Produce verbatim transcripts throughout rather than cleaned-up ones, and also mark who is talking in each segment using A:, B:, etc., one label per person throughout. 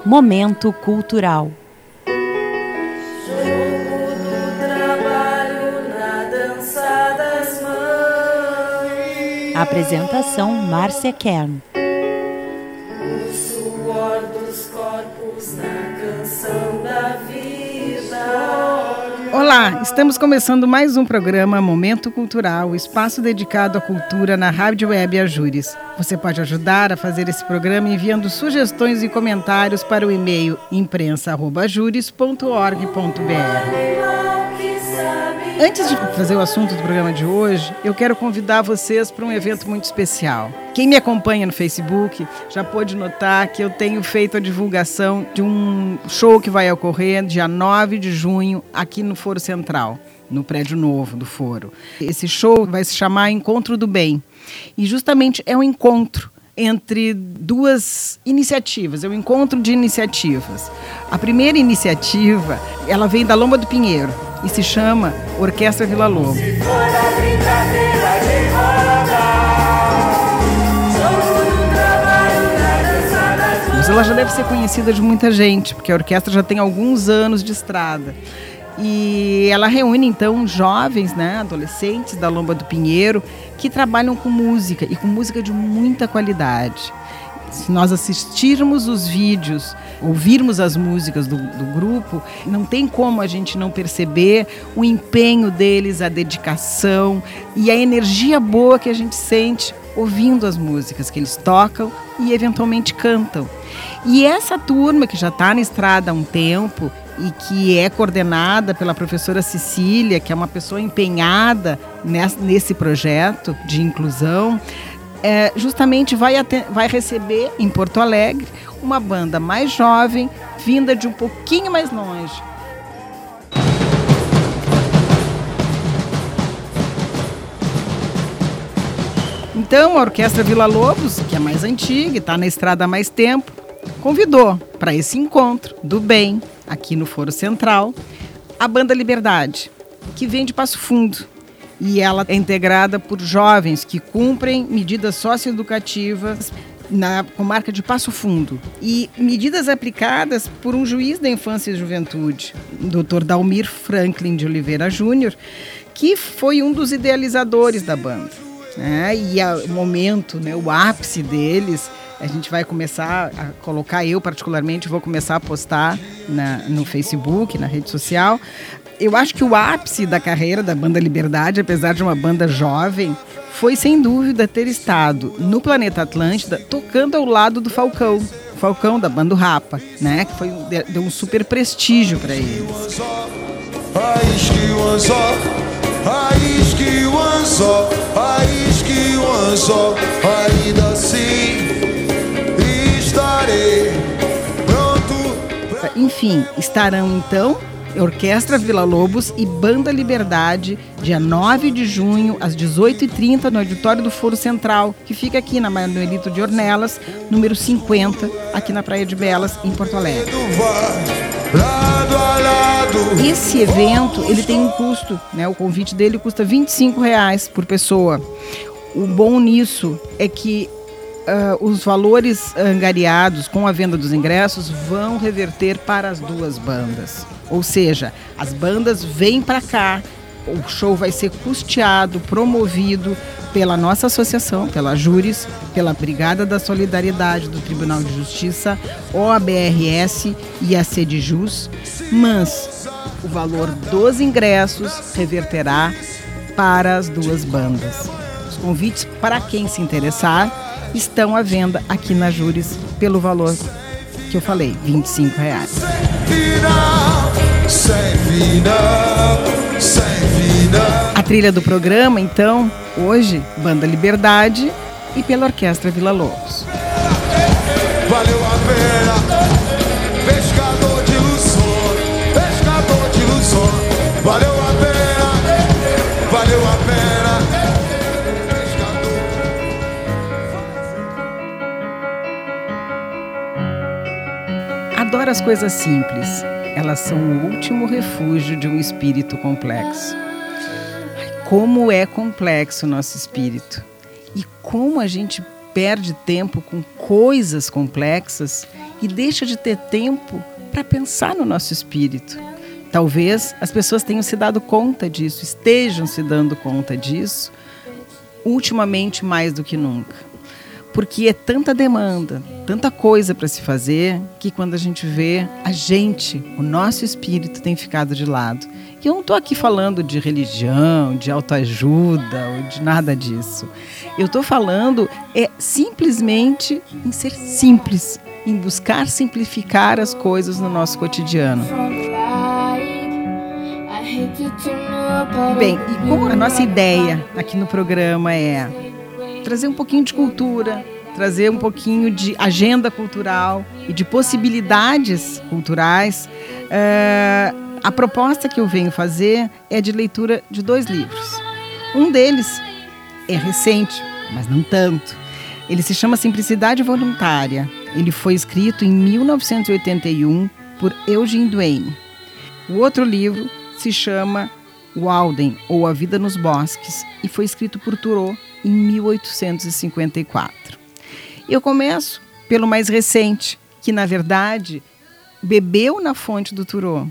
A: Momento Cultural. Apresentação Márcia Kern.
B: O suor dos corpos na canção da vida.
C: Olá, estamos começando mais um programa Momento Cultural, o espaço dedicado à cultura na Rádio Web Ajures. Você pode ajudar a fazer esse programa enviando sugestões e comentários para o e-mail imprensa arroba ajures ponto org ponto b r. Antes de fazer o assunto do programa de hoje, eu quero convidar vocês para um evento muito especial. Quem me acompanha no Facebook já pôde notar que eu tenho feito a divulgação de um show que vai ocorrer dia nove de junho aqui no Foro Central, no prédio novo do Foro. Esse show vai se chamar Encontro do Bem e justamente é um encontro entre duas iniciativas, é um encontro de iniciativas. A primeira iniciativa, ela vem da Lomba do Pinheiro e se chama Orquestra Vila Lobos. Ela já deve ser conhecida de muita gente, porque a orquestra já tem alguns anos de estrada. E ela reúne, então, jovens, né, adolescentes da Lomba do Pinheiro, que trabalham com música, e com música de muita qualidade. Se nós assistirmos os vídeos, ouvirmos as músicas do, do grupo, não tem como a gente não perceber o empenho deles, a dedicação e a energia boa que a gente sente ouvindo as músicas que eles tocam e eventualmente cantam. E essa turma que já está na estrada há um tempo e que é coordenada pela professora Cecília, que é uma pessoa empenhada nesse projeto de inclusão, é, justamente vai, até, vai receber em Porto Alegre uma banda mais jovem, vinda de um pouquinho mais longe. Então, a Orquestra Vila Lobos, que é mais antiga e está na estrada há mais tempo, convidou para esse encontro do bem, aqui no Foro Central, a Banda Liberdade, que vem de Passo Fundo. E ela é integrada por jovens que cumprem medidas socioeducativas na comarca de Passo Fundo. E medidas aplicadas por um juiz da infância e juventude, o doutor Dalmir Franklin de Oliveira Júnior, que foi um dos idealizadores da banda. É, e o momento, né, o ápice deles, a gente vai começar a colocar, eu particularmente vou começar a postar na, no Facebook, na rede social. Eu acho que o ápice da carreira da Banda Liberdade, apesar de uma banda jovem, foi sem dúvida ter estado no Planeta Atlântida tocando ao lado do Falcão, Falcão da banda Rapa, né, que foi, deu um super prestígio para eles. Ainda assim estarei pronto. Enfim, estarão então Orquestra Vila Lobos e Banda Liberdade, dia nove de junho, às dezoito e trinta, no auditório do Foro Central, que fica aqui na Manuelito de Ornelas, número cinquenta, aqui na Praia de Belas, em Porto Alegre. Esse evento, ele tem um custo, né? O convite dele custa vinte e cinco reais por pessoa. O bom nisso é que uh, os valores angariados com a venda dos ingressos vão reverter para as duas bandas. Ou seja, as bandas vêm para cá, o show vai ser custeado, promovido pela nossa associação, pela Jures, pela Brigada da Solidariedade do Tribunal de Justiça, O A B R S e a Cedjus, mas o valor dos ingressos reverterá para as duas bandas. Os convites para quem se interessar estão à venda aqui na Jures pelo valor que eu falei, vinte e cinco reais. A trilha do programa, então, hoje, Banda Liberdade e pela Orquestra Vila Lobos. Valeu a pena, pescador de ilusões, pescador de ilusões. Valeu a pena, valeu a pena, pescador. Adoro as coisas simples. Elas são o último refúgio de um espírito complexo. Como é complexo o nosso espírito. E como a gente perde tempo com coisas complexas e deixa de ter tempo para pensar no nosso espírito. Talvez as pessoas tenham se dado conta disso, estejam se dando conta disso, ultimamente mais do que nunca. Porque é tanta demanda, tanta coisa para se fazer, que quando a gente vê, a gente, o nosso espírito tem ficado de lado. E eu não estou aqui falando de religião, de autoajuda, ou de nada disso. Eu estou falando é simplesmente em ser simples, em buscar simplificar as coisas no nosso cotidiano. Bem, e como a nossa ideia aqui no programa é trazer um pouquinho de cultura, trazer um pouquinho de agenda cultural e de possibilidades culturais, uh, a proposta que eu venho fazer é de leitura de dois livros. Um deles é recente, mas não tanto. Ele se chama Simplicidade Voluntária. Ele foi escrito em mil novecentos e oitenta e um por Eugene Duane. O outro livro se chama Walden, ou A Vida nos Bosques, e foi escrito por Thoreau em mil oitocentos e cinquenta e quatro. Eu começo pelo mais recente, que na verdade bebeu na fonte do Thoreau.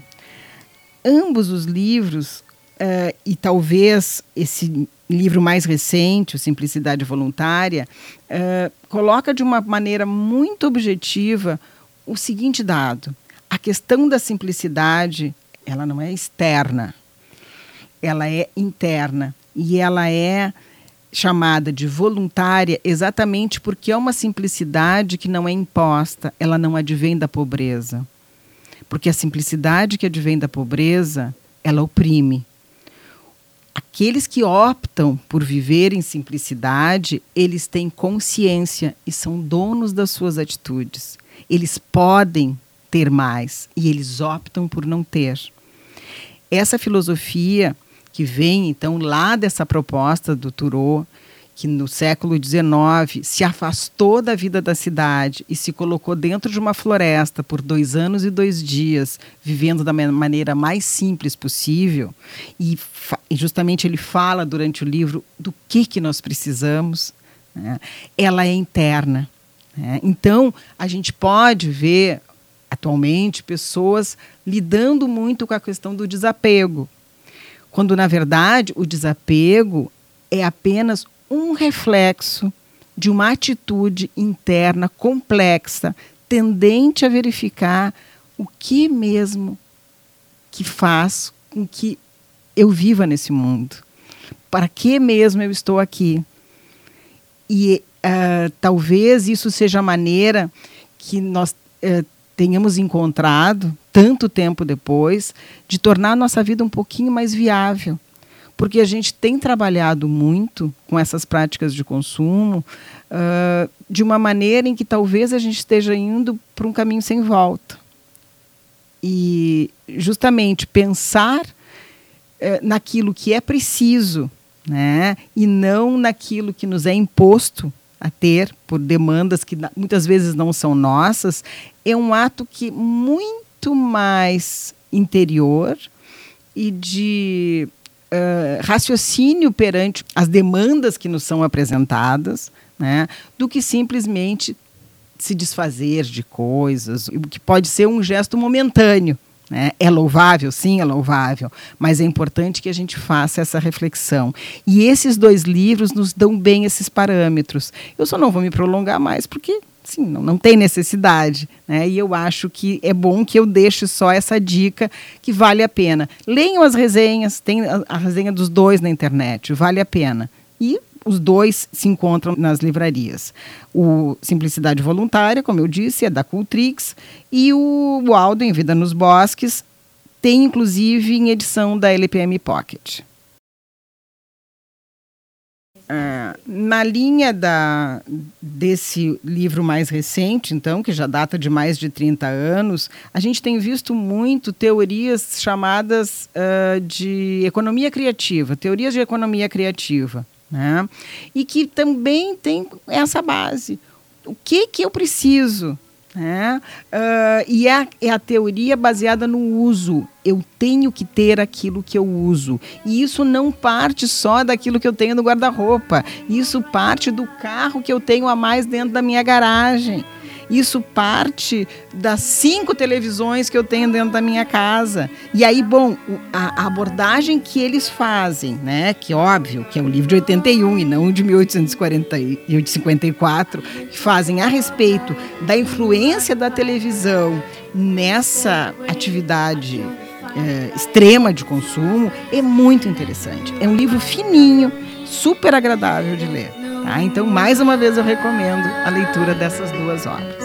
C: Ambos os livros, uh, e talvez esse livro mais recente, o Simplicidade Voluntária, uh, coloca de uma maneira muito objetiva o seguinte dado: a questão da simplicidade, ela não é externa, ela é interna, e ela é chamada de voluntária exatamente porque é uma simplicidade que não é imposta, ela não advém da pobreza. Porque a simplicidade que advém da pobreza, ela oprime. Aqueles que optam por viver em simplicidade, eles têm consciência e são donos das suas atitudes. Eles podem ter mais e eles optam por não ter. Essa filosofia que vem, então, lá dessa proposta do Thoreau, que no século dezenove se afastou da vida da cidade e se colocou dentro de uma floresta por dois anos e dois dias, vivendo da maneira mais simples possível, e, e justamente ele fala durante o livro do que, que nós precisamos, né? Ela é interna, né? Então, a gente pode ver, atualmente, pessoas lidando muito com a questão do desapego, quando, na verdade, o desapego é apenas um reflexo de uma atitude interna complexa, tendente a verificar o que mesmo que faz com que eu viva nesse mundo. Para que mesmo eu estou aqui? E uh, talvez isso seja a maneira que nós uh, tenhamos encontrado, tanto tempo depois, de tornar a nossa vida um pouquinho mais viável. Porque a gente tem trabalhado muito com essas práticas de consumo uh, de uma maneira em que talvez a gente esteja indo para um caminho sem volta. E justamente pensar uh, naquilo que é preciso, né, e não naquilo que nos é imposto a ter por demandas que muitas vezes não são nossas, é um ato que muito mais interior e de uh, raciocínio perante as demandas que nos são apresentadas, né, do que simplesmente se desfazer de coisas, o que pode ser um gesto momentâneo. Né? É louvável? Sim, é louvável, mas é importante que a gente faça essa reflexão. E esses dois livros nos dão bem esses parâmetros. Eu só não vou me prolongar mais, porque sim, não, não tem necessidade. Né? E eu acho que é bom que eu deixe só essa dica, que vale a pena. Leiam as resenhas, tem a, a resenha dos dois na internet, vale a pena. E os dois se encontram nas livrarias. O Simplicidade Voluntária, como eu disse, é da Cultrix, e o Walden, Vida nos Bosques, tem inclusive em edição da L P M Pocket. Ah, na linha da, desse livro mais recente, então, que já data de mais de trinta anos, a gente tem visto muito teorias chamadas uh, de economia criativa, teorias de economia criativa. Né? E que também tem essa base. O que, que eu preciso? Né? Uh, e é, é a teoria baseada no uso. Eu tenho que ter aquilo que eu uso. E isso não parte só daquilo que eu tenho no guarda-roupa. Isso parte do carro que eu tenho a mais dentro da minha garagem. Isso parte das cinco televisões que eu tenho dentro da minha casa. E aí, bom, a, a abordagem que eles fazem, né, que óbvio, que é o livro de oitenta e um e não de mil oitocentos e cinquenta e quatro, que fazem a respeito da influência da televisão nessa atividade é, extrema de consumo, é muito interessante. É um livro fininho, super agradável de ler. Tá? Então, mais uma vez, eu recomendo a leitura dessas duas obras.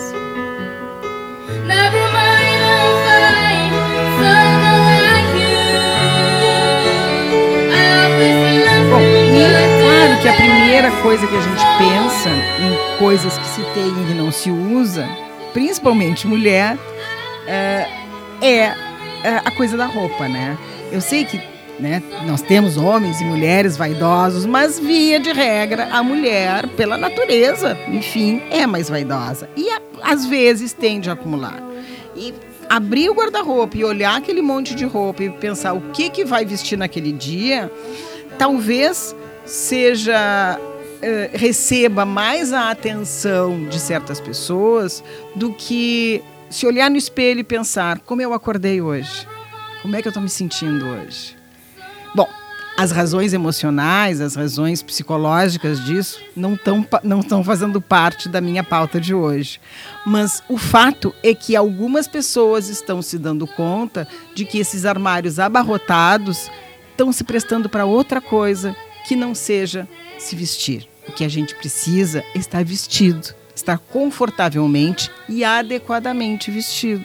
C: Bom, e é claro que a primeira coisa que a gente pensa em coisas que se tem e não se usa, principalmente mulher, é, é a coisa da roupa, né? Eu sei que, né, nós temos homens e mulheres vaidosos, mas via de regra a mulher, pela natureza, enfim, é mais vaidosa e a, às vezes tende a acumular. E abrir o guarda-roupa e olhar aquele monte de roupa e pensar o que, que vai vestir naquele dia, talvez seja eh, receba mais a atenção de certas pessoas do que se olhar no espelho e pensar como eu acordei hoje, como é que eu estou me sentindo hoje. Bom, as razões emocionais, as razões psicológicas disso não estão não estão fazendo parte da minha pauta de hoje. Mas o fato é que algumas pessoas estão se dando conta de que esses armários abarrotados estão se prestando para outra coisa que não seja se vestir. O que a gente precisa é estar vestido, estar confortavelmente e adequadamente vestido.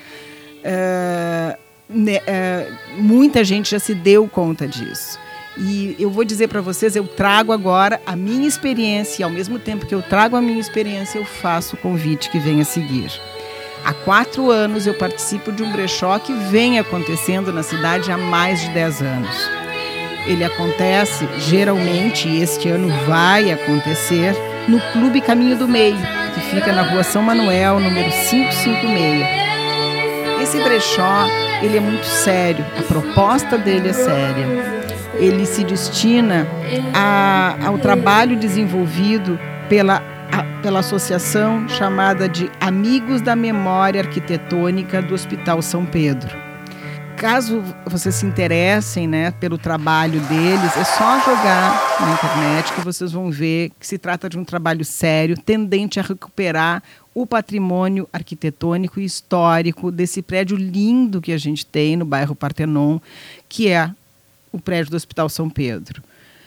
C: É... Né, é, muita gente já se deu conta disso. E eu vou dizer para vocês, eu trago agora a minha experiência e ao mesmo tempo que eu trago a minha experiência, eu faço o convite que vem a seguir. Há quatro anos eu participo de um brechó que vem acontecendo na cidade há mais de dez anos. Ele acontece, geralmente, e este ano vai acontecer, no Clube Caminho do Meio, que fica na Rua São Manuel, número quinhentos e cinquenta e seis. Esse brechó, ele é muito sério, a proposta dele é séria. Ele se destina a, ao trabalho desenvolvido pela, a, pela associação chamada de Amigos da Memória Arquitetônica do Hospital São Pedro. Caso vocês se interessem, né, pelo trabalho deles, é só jogar na internet que vocês vão ver que se trata de um trabalho sério, tendente a recuperar o patrimônio arquitetônico e histórico desse prédio lindo que a gente tem no bairro Partenon, que é o prédio do Hospital São Pedro.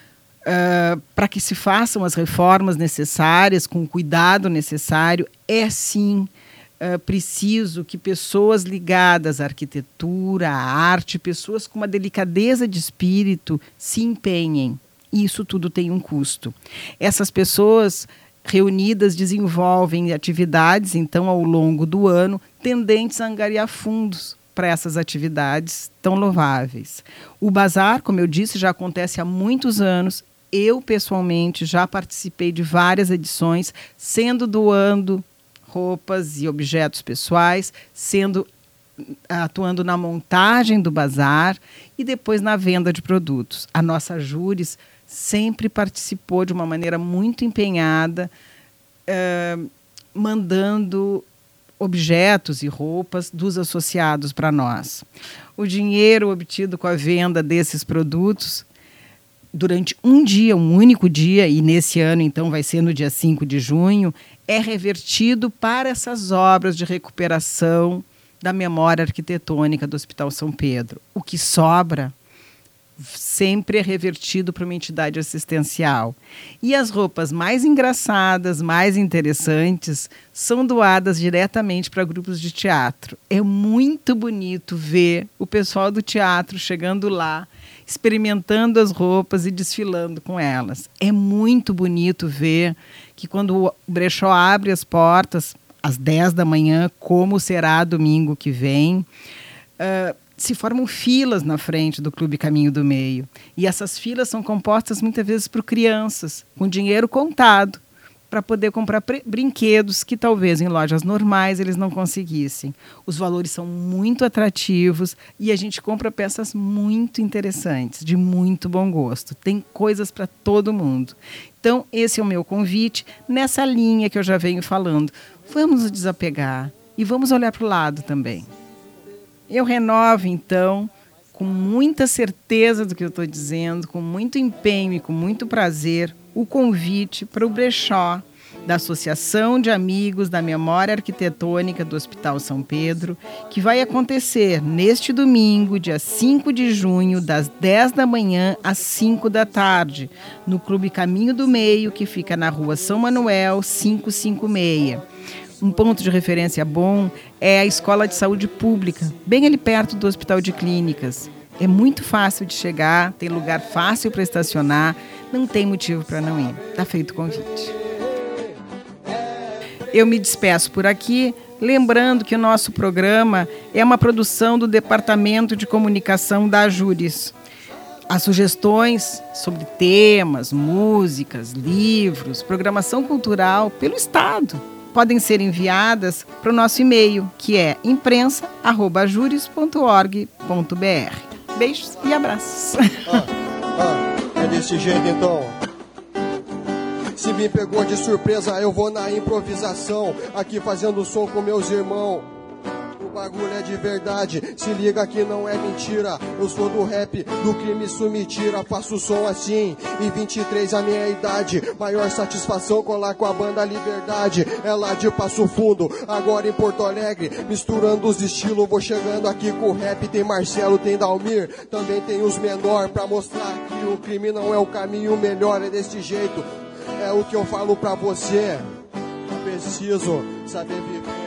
C: Uh, para que se façam as reformas necessárias, com o cuidado necessário, é sim uh, preciso que pessoas ligadas à arquitetura, à arte, pessoas com uma delicadeza de espírito se empenhem. E isso tudo tem um custo. Essas pessoas reunidas desenvolvem atividades, então, ao longo do ano, tendentes a angariar fundos para essas atividades tão louváveis. O bazar, como eu disse, já acontece há muitos anos. Eu, pessoalmente, já participei de várias edições, sendo doando roupas e objetos pessoais, sendo atuando na montagem do bazar e depois na venda de produtos. A nossa Júris sempre participou de uma maneira muito empenhada, uh, mandando objetos e roupas dos associados para nós. O dinheiro obtido com a venda desses produtos, durante um dia, um único dia, e nesse ano, então, vai ser no dia cinco de junho, é revertido para essas obras de recuperação da memória arquitetônica do Hospital São Pedro. O que sobra sempre é revertido para uma entidade assistencial. E as roupas mais engraçadas, mais interessantes, são doadas diretamente para grupos de teatro. É muito bonito ver o pessoal do teatro chegando lá, experimentando as roupas e desfilando com elas. É muito bonito ver que quando o brechó abre as portas, às dez da manhã, como será domingo que vem, uh, se formam filas na frente do Clube Caminho do Meio. E essas filas são compostas muitas vezes por crianças, com dinheiro contado, para poder comprar brinquedos que talvez em lojas normais eles não conseguissem. Os valores são muito atrativos e a gente compra peças muito interessantes, de muito bom gosto. Tem coisas para todo mundo. Então, esse é o meu convite nessa linha que eu já venho falando. Vamos nos desapegar e vamos olhar para o lado também. Eu renovo, então, com muita certeza do que eu estou dizendo, com muito empenho e com muito prazer, o convite para o brechó da Associação de Amigos da Memória Arquitetônica do Hospital São Pedro, que vai acontecer neste domingo, dia cinco de junho, das dez da manhã às cinco da tarde, no Clube Caminho do Meio, que fica na rua São Manuel, quinhentos e cinquenta e seis. Um ponto de referência bom é a Escola de Saúde Pública, bem ali perto do Hospital de Clínicas. É muito fácil de chegar, tem lugar fácil para estacionar, não tem motivo para não ir. Está feito o convite. Eu me despeço por aqui, lembrando que o nosso programa é uma produção do Departamento de Comunicação da Ajures. As sugestões sobre temas, músicas, livros, programação cultural pelo Estado podem ser enviadas para o nosso e-mail, que é imprensa arroba ajures ponto org ponto br. Beijos e abraços.
D: Ah, ah, é desse jeito então. Se me pegou de surpresa, eu vou na improvisação, aqui fazendo som com meus irmãos. O bagulho é de verdade, se liga que não é mentira. Eu sou do rap, do crime isso me tira. Faço som assim, e vinte e três a minha idade. Maior satisfação colar com a banda Liberdade. É lá de Passo Fundo, agora em Porto Alegre. Misturando os estilos, vou chegando aqui com o rap. Tem Marcelo, tem Dalmir, também tem os menor. Pra mostrar que o crime não é o caminho melhor, é desse jeito. É o que eu falo pra você. Eu preciso saber viver.